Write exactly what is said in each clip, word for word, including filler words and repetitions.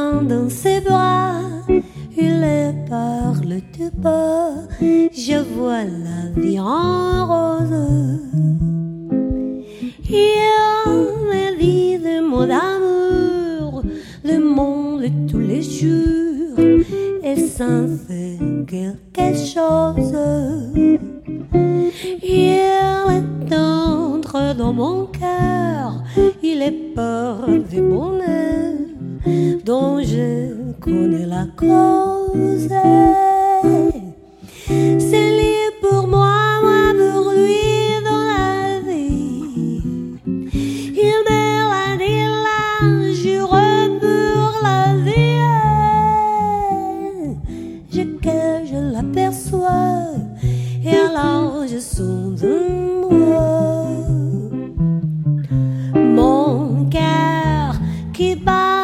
prend dans ses bras, il les parle tout bas, je vois la vie en rose. Il me dit des mots d'amour, le monde tous les jours, et ça fait quelque chose. Il est entré dans mon cœur, il est peur du bonheur dont je connais la cause. C'est lui pour moi, moi pour lui dans la vie. Il me l'a dit là, jure pour la vie. Je que je l'aperçois, et alors je sens de moi mon cœur qui bat.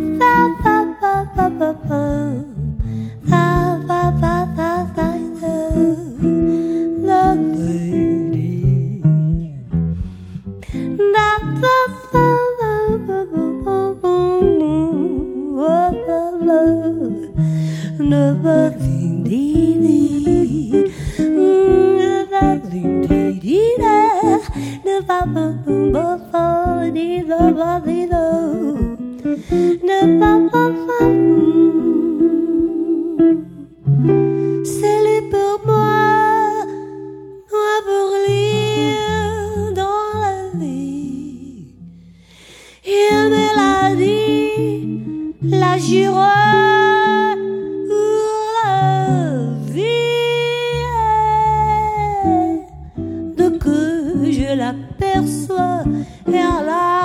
C'est lui pour moi, moi pour lui dans la vie. Il me l'a dit, la jure pour la vie. De que je l'aperçois, et alors